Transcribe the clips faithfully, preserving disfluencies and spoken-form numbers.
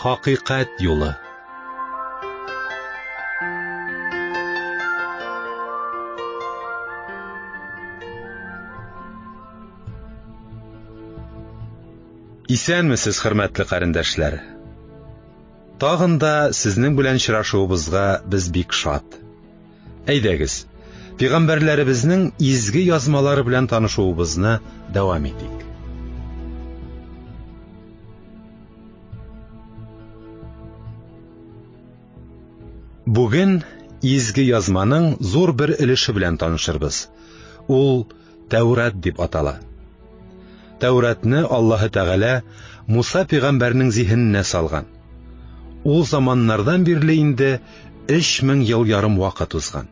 Хакыйкать юлы. Исәнмесез, хөрмәтле каrindaшлар. Тагын да сезнең белән очрашуыбызга без бик шат. Әйдәгез, пәйгамбәрләребезнең изге язмалары белән танышуыбызны дәвам итик. Бүген изге язманың зур бер өлеше белән танышырбыз. Ул Тәүрат дип атала. Тәүратны Аллаһы Тәгалә Муса пәйгамбәрнең зиһененә салган. Ул заманнардан бирле инде өч мең ел ярым вакыт узган.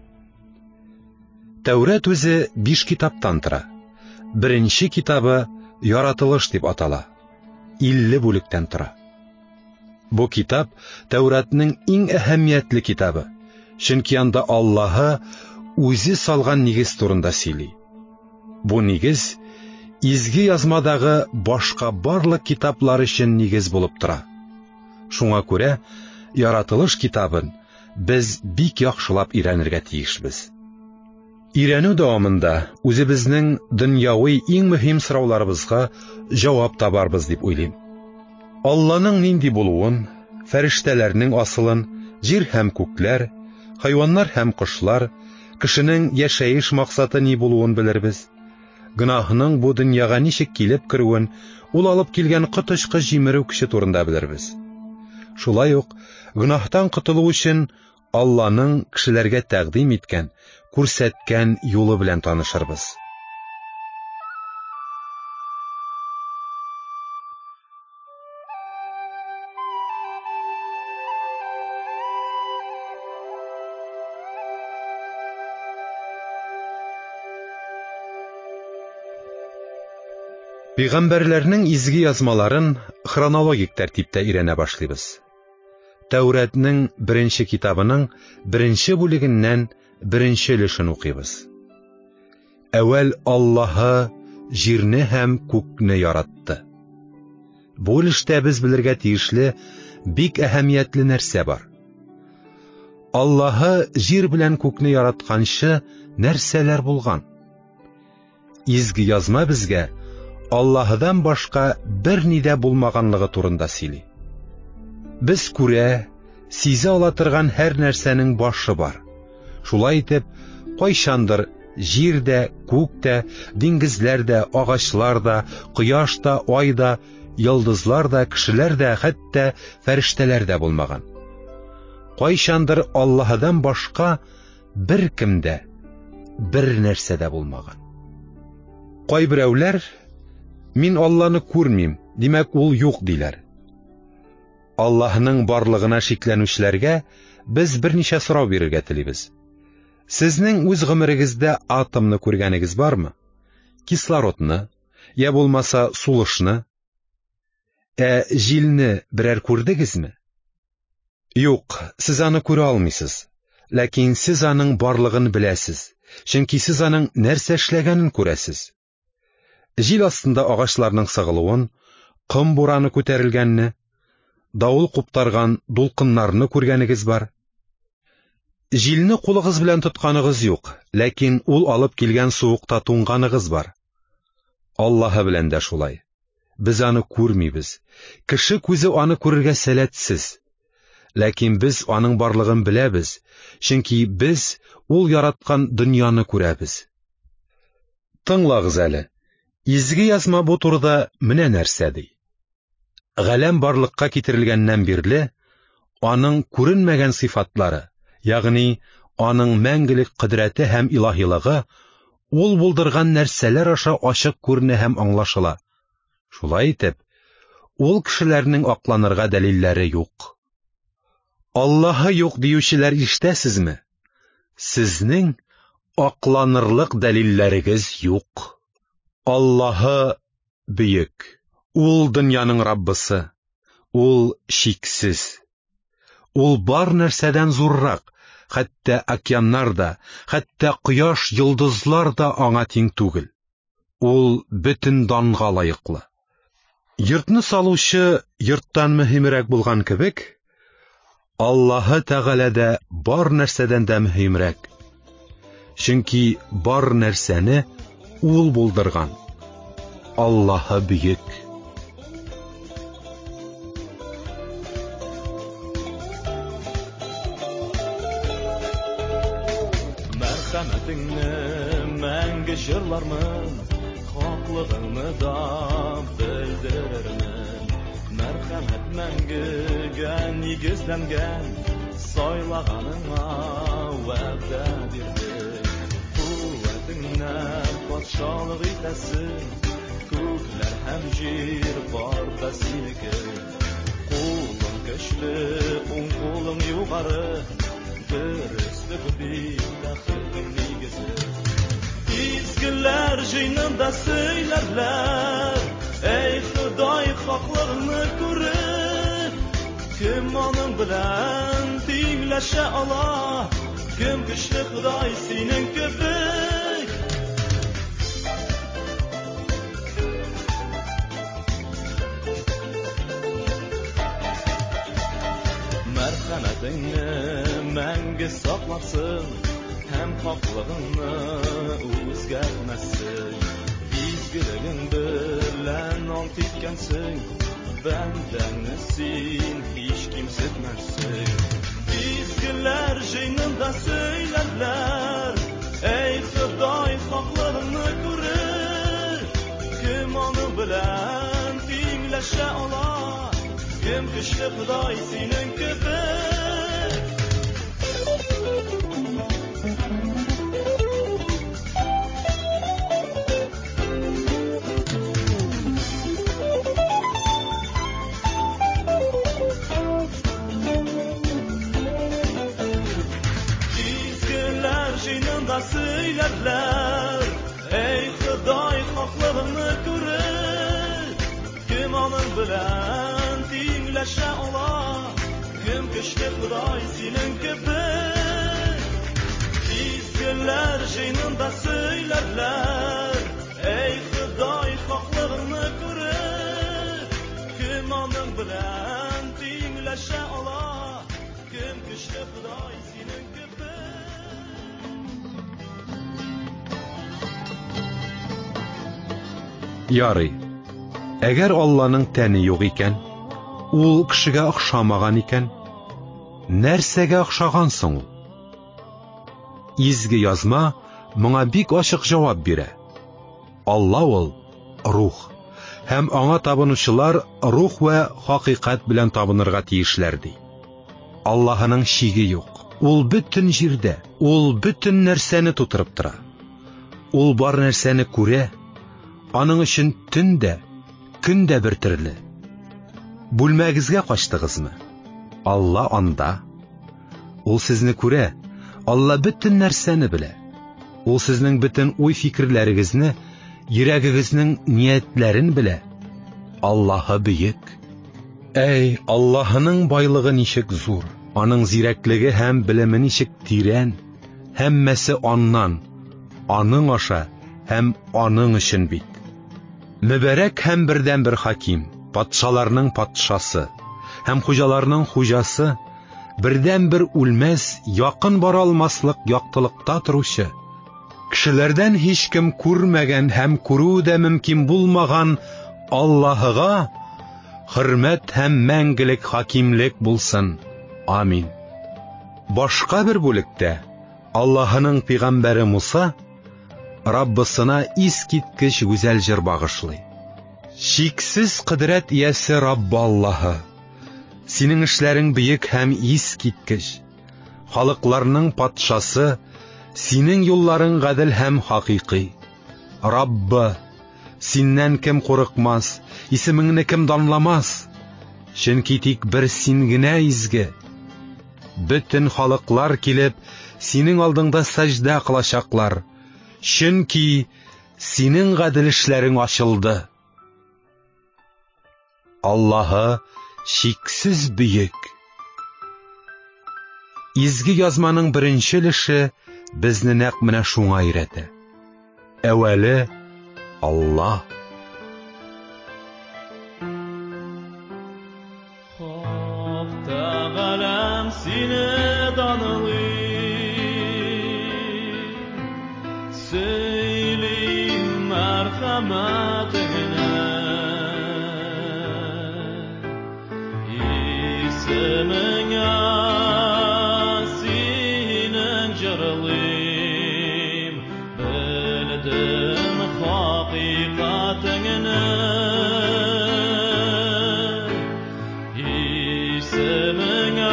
Тәүрат үзе биш китаптан тора. Беренче китабы Яратылыш дип атала. илле бүлектән тора. Бу китап Тәүратның иң әһәмиятле китабы, чөнки анда Аллаһы үзе салган нигез турында сөйли. Бу нигез изге язмадагы башка барлык китаплар өчен нигез булып тора. Шуңа күрә Яратылыш китабын без бик яхшылап өйрәнергә тиешбез. Өйрәнү дәвамында үзебезнең дөньяви иң мөһим сорауларыбызга җавап табарбыз дип уйлыйм. Алланың нинди булуын, фәрештәләрнең асылын, җир һәм күкләр, хайваннар һәм кошлар, кешенең яшәеш максаты ни булуын белербез. Гынаһның бу дөньяга ничек килеп керүен, ул алып килгән коточкы җимерү көче турында белербез. Шулай ук гынаһтан котылу өчен Алланың кешеләргә тәкъдим иткән, күрсәткән юлы белән танышырбыз. Пәйгамбәрләрнең изге язмаларын хронологик тәртиптә өйрәнә башлыйбыз. Тәүратның беренче китабының беренче бүлегеннән беренче өлешен укыйбыз. Әүвәл Аллаһы җирне һәм күкне яратты. Бу өлештә без белергә тиешле бик әһәмиятле нәрсә бар. Аллаһы җир белән күкне яратканчы нәрсәләр булган? Изге язма безгә Аллаһыдан башка бер ни дә булмаганлыгы турында сөйли. Без күрә, сизә ала торган һәр нәрсәнең башы бар. Шулай итеп, кайчандыр җир дә, күк тә, диңгезләр дә, агачлар да, кояш та, ай да, йолдызлар да, кешеләр дә, хәтта фәрештәләр дә булмаган. Кайчандыр Аллаһыдан башка бер кем дә, бер нәрсә дә булмаган. Кайберәүләр «Мин Алланы күрмим, димәк ул юк» диләр. Аллаһның барлыгына шикләнүчеләргә без берничә сорау бирергә телибез. Сезнең үз гомерегездә атомны күргәнегез бармы? Кислородны, я булмаса сулышны? Ә җилне берәр күрдегезме? Юк, сез аны күрә алмыйсыз. Ләкин сез аның барлыгын беләсез, чөнки сез аның нәрсә эшләгәнен күрәсез. Җил астында агачларның сыгылуын, ком бураны күтәрелгәнне, давыл куптарган дулкыннарны күргәнегез бар. Җилне кулыгыз белән тотканыгыз юк, ләкин ул алып килгән суыкта туңганыгыз бар. Аллаһы белән дә шулай. Без аны күрмибез. Кеше күзе аны күрергә сәләтсез. Ләкин без аның барлыгын беләбез, чөнки без ул яраткан дөньяны күрәбез. Тыңлагыз әле. Изге язма бу турыда менә нәрсә ди. Галәм барлыкка китерелгәннән бирле аның күренмәгән сыйфатлары, ягъни аның мәңгелек кодрәте һәм илаһилыгы ул булдырган нәрсәләр аша ачык күренә һәм аңлашыла. Шулай итеп, ул кешеләрнең акланырга дәлилләре юк. Аллаһы юк диючеләр ишетәсезме? Сезнең акланырлык дәлилләрегез юк. Аллаһы бөек. Ул дөньяның Раббысы. Ул шиксез. Ул бар нәрсәдән зуррак, хәтта океаннар да, хәтта кояш, йолдызлар да аңа тиң түгел. Ул бөтен данга лаеклы. Йортны салучы йорттан мөһимрәк булган кебек, Аллаһы Тәгалә дә бар нәрсәдән дә мөһимрәк. Чөнки бар нәрсәне ул булдырган. Аллаһы бөек. Мәрхәмәтеңне мәңге җырлармын, хаклыгыңны да белдерермен. Мәрхәмәт мәңгегә нигезләнгән, сайлаганыңа вәгъдә бирдең. Куәтеңнән патшалык итәсең, күкләр һәм җир барда синеке. Кулың көчле, уң кулың югары, дөрестлек бик бәхетнең нигезе. Изгеләр җыйнында сөйләрләр, эй Ходай хаклыгыңны күреп, кем аның белән тиңләшә ала, кем көчле Ходай синең кебек. Мәрхәмәтеңне мәңге сакларсың, һәм хаклыгыңны үзгәртмәссең. Изгелегең белән ант иткәнсең, бәндәңне син һич кимсетмәссең. Изгеләр җыйнында сөйләрләр, эй Ходай хаклыгыңны күреп, кем аның белән тиңләшә ала, кем көчле Ходай синең кебек. Изгеләр җыйнында сөйләрләр, эй Ходай хаклыгыңны күреп, кем аның белән тиңләшә ала, кем көчле Ходай синең кебек. Изгеләр җыйнында сөйләрләр, эй Ходай хаклыгыңны күреп, кем аның белән тиңләшә ала, кем көчле Ходай синең кебек. Ярый. Әгәр Алланың тәне юк икән, ул кешегә охшамаган икән, нәрсәгә охшаган соң ул? Изге язма моңа бик ачык җавап бирә. Алла ул рух, һәм аңа табынучылар рух вә хакыйкать белән табынырга тиешләр ди. Аллаһының чиге юк. Ул бөтен җирдә, ул бөтен нәрсәне тутырып тора. Ул бар нәрсәне күрә. Аның өчен төн дә, көн дә бер төрле. Бүлмәгезгә качтыгызмы? Алла анда. Ул сезне күрә. Алла бөтен нәрсәне белә. Ул сезнең бөтен уй-фикерләрегезне, йөрәгегезнең ниятләрен белә. Аллаһы бөек. Әй, Аллаһының байлыгы ничек зур, аның зирәклеге һәм белеме ничек тирән. Һәммәсе аннан, аның аша һәм аның өчен бит. Мөбарәк һәм бердән бер хаким, патшаларның патшасы һәм хуҗаларның хуҗасы, бердән бер үлмәс, якын бара алмаслык яктылыкта торучы, кешеләрдән һич кем күрмәгән һәм күрү дә мөмкин булмаган Аллаһыга хөрмәт һәм мәңгелек хакимлек булсын. Амин. Башка бер бүлектә Аллаһының пәйгамбәре Муса Раббысына искиткеч гүзәл җыр багышлый. Шиксез кудрәт иясе Раббы Аллаһы, синең эшләрең бөек һәм искиткеч. Халыкларның патшасы, синең юлларың гадел һәм хакыйкый. Раббы, синнән кем курыкмас, исемеңне кем данламас? Чөнки тик бер син генә изге. Бөтен халыклар килеп, синең алдыңда сәҗдә кылачаклар. Чөнки синең гадел эшләрең ачылды. Аллаһы шиксез бөек. Изге язманың беренче өлеше безне нәкъ менә шуңа өйрәтә. Әвәле Аллаһ. seni danılıyım, söyleyim merhametine, ismine senin jaralıyım, bildim hakikatine, ismine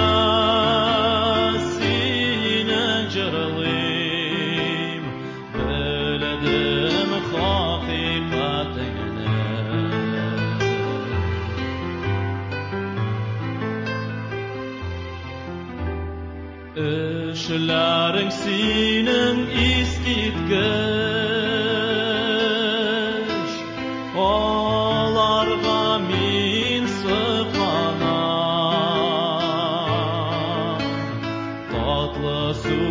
senin jaralıyım, bildim hakikatine. Işlarың senin iskitgich, olarga min sıkanam, tatlı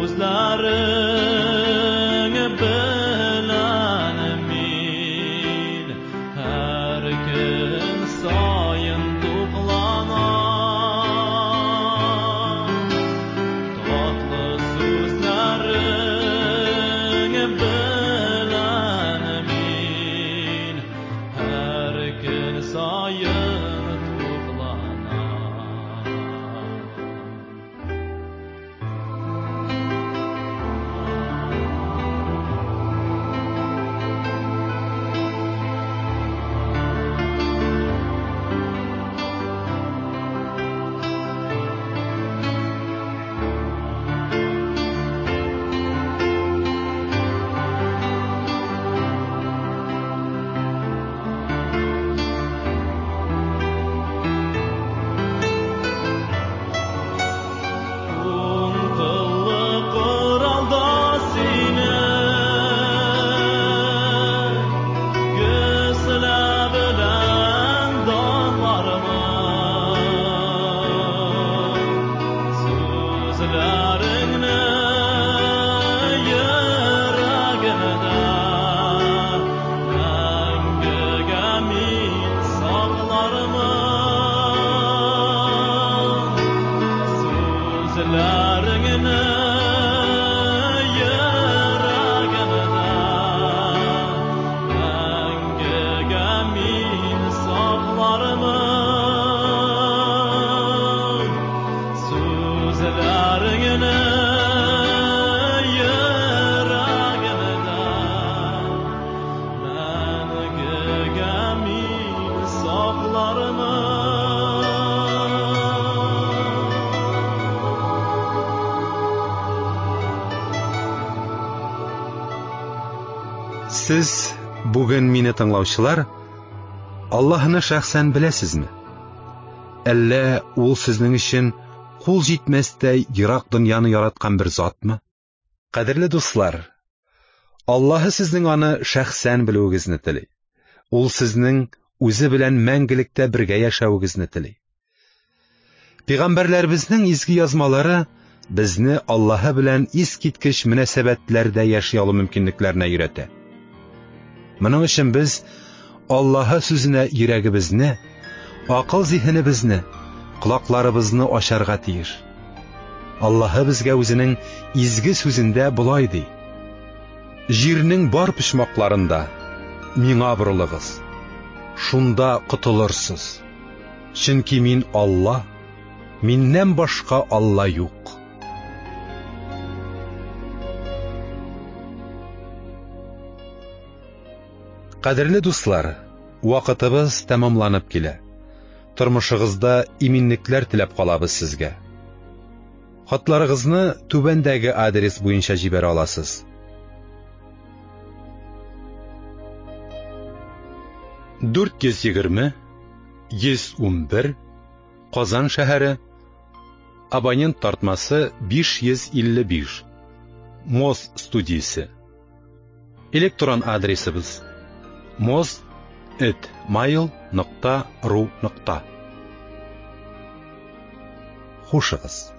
sözlerin bilen min her gün sayın tuğlanam. Siz bugün meni тыңлаучылар, Аллаһны шәхсән беләсезме? Әллә ул сезнең өчен кул җитмәстәй ерак дөньяны яраткан бер затмы? Кадерле дуслар, Аллаһы сезнең аны шәхсән белүегезне тели. Ул сезнең үзе белән мәңгелектә бергә яшәүегезне тели. Пәйгамбәрләребезнең изге язмалары безне Аллаһы белән искиткеч мөнәсәбәтләрдә яши алу мөмкинлекләренә өйрәтә. Моның өчен без Аллаһы сүзенә йөрәгебезне, акыл зиһенебезне, колакларыбызны ачарга тиеш. Аллаһы безгә үзенең изге сүзендә булай ди: Җирнең бар почмакларында миңа борылыгыз, шунда котылырсыз. Чөнки мин Алла, миннән башка Алла юк. Кадерле дуслар, вакытыбыз тәмамланып килә. Тормышыгызда иминлекләр теләп калабыз сезгә. Хатларыгызны түбәндәге адрес буенча җибәрә аласыз. дүрт йөз егерме йөз ун бер Казан шәһәре, абонент тартмасы биш йөз илле биш, Моз студиясе. Электрон адресыбыз моз эт mail нокта ру нокта. Хушыгыз.